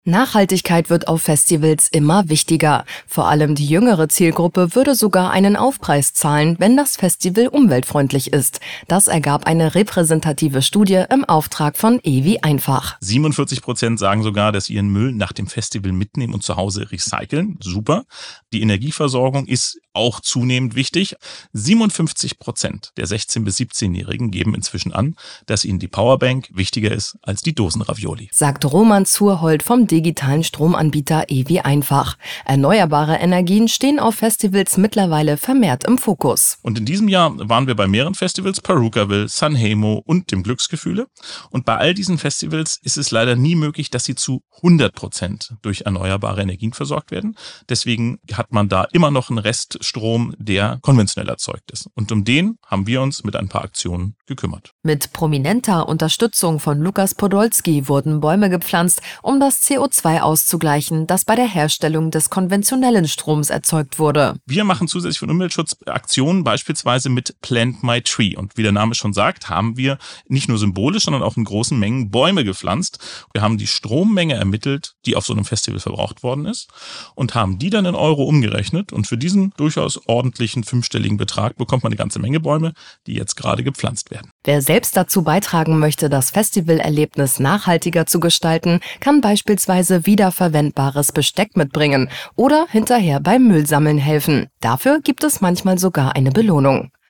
Nachhaltigkeit wird auf Festivals immer wichtiger. Vor allem die jüngere Zielgruppe würde sogar einen Aufpreis zahlen, wenn das Festival umweltfreundlich ist. Das ergab eine repräsentative Studie im Auftrag von EWI Einfach. 47% sagen sogar, dass sie ihren Müll nach dem Festival mitnehmen und zu Hause recyceln. Super. Die Energieversorgung ist auch zunehmend wichtig. 57% der 16- bis 17-Jährigen geben inzwischen an, dass ihnen die Powerbank wichtiger ist als die Dosenravioli. Sagt Roman Zurhold vom digitalen Stromanbieter EWI Einfach. Erneuerbare Energien stehen auf Festivals mittlerweile vermehrt im Fokus. Und in diesem Jahr waren wir bei mehreren Festivals, Perukaville, Sanremo und dem Glücksgefühle. Und bei all diesen Festivals ist es leider nie möglich, dass sie zu 100% durch erneuerbare Energien versorgt werden. Deswegen hat man da immer noch einen Reststrom, der konventionell erzeugt ist. Und um den haben wir uns mit ein paar Aktionen gekümmert. Mit prominenter Unterstützung von Lukas Podolski wurden Bäume gepflanzt, um das CO2 auszugleichen, das bei der Herstellung des konventionellen Stroms erzeugt wurde. Wir machen zusätzlich von Umweltschutzaktionen beispielsweise mit Plant My Tree. Und wie der Name schon sagt, haben wir nicht nur symbolisch, sondern auch in großen Mengen Bäume gepflanzt. Wir haben die Strommenge ermittelt, die auf so einem Festival verbraucht worden ist und haben die dann in Euro umgerechnet. Und für diesen durchaus ordentlichen 5-stelligen Betrag bekommt man eine ganze Menge Bäume, die jetzt gerade gepflanzt werden. Wer selbst dazu beitragen möchte, das Festivalerlebnis nachhaltiger zu gestalten, kann beispielsweise wiederverwendbares Besteck mitbringen oder hinterher beim Müllsammeln helfen. Dafür gibt es manchmal sogar eine Belohnung.